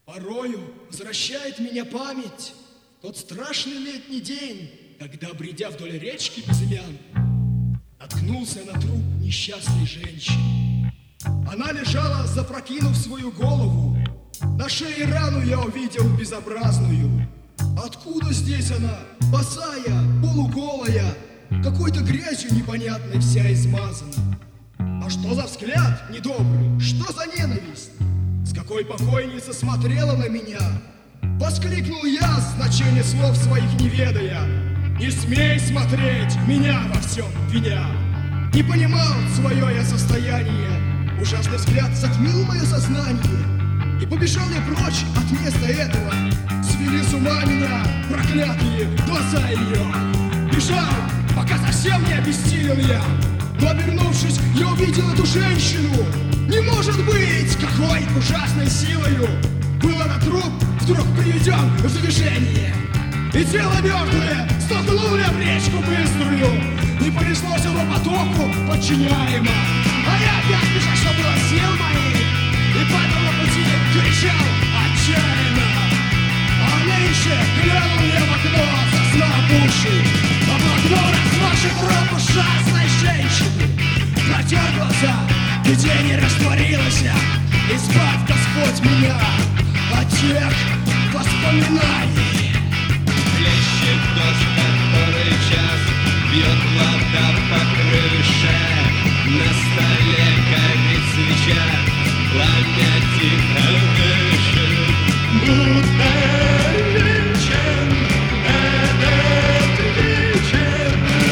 Порою возвращает меня память тот страшный летний день, когда, бредя вдоль речки Безымян, наткнулся на труп несчастной женщины. Она лежала, запрокинув свою голову. На шее рану я увидел безобразную. Откуда здесь она, босая, полуголая, какой-то грязью непонятной вся измазана? А что за взгляд недобрый, что за ненависть? С какой покойница смотрела на меня? Воскликнул я, значение слов своих не ведая. Не смей смотреть, меня во всем виня. Не понимал свое я состояние. Ужасный взгляд затмил мое сознание. И побежал я прочь от места этого. Свели с ума меня проклятые глаза ее. Бежал, пока совсем не обессилел я. Но, обернувшись, я увидел эту женщину. Не может быть, какой ужасной силою был этот труп вдруг приведен в движение. И тело мертвое столкнуло я в речку быструю, и понеслось оно потоку подчиняемо. А я опять бежал, что было сил моих, и падал на пути, кричал отчаянно. А нынче глянул я в окно, заслав уши, обогнул размаши труп ужасной женщины. Протер глаза, где не растворилась, избавь, Господь, меня от тех воспоминаний. Плещет дождь, который час, бьет вода по крыше. На столе горит свеча, пламя тихо дышит. Будто вечен этот вечер.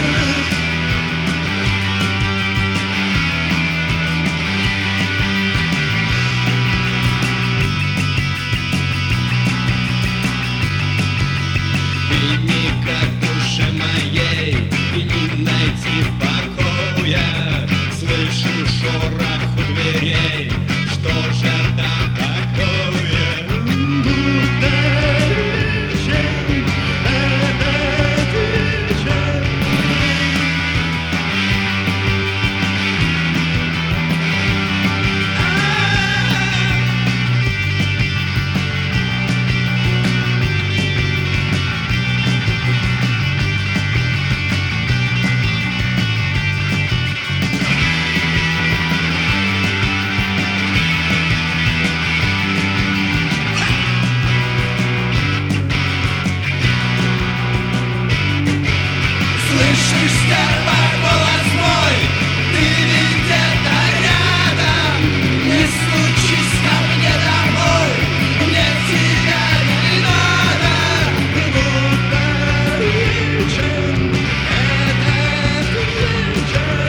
Как душе моей, и не найти покоя. Слышу шорох у дверей, что же там такое? Будто вечер, этот вечер. Слышишь, стерва, голос мой, ты ведь где-то рядом. Не стучись ко мне домой, мне тебя не надо. Будто вечер, этот вечер.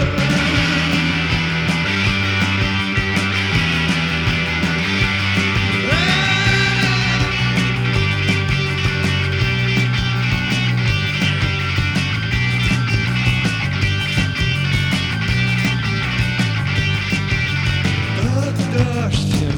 Дождь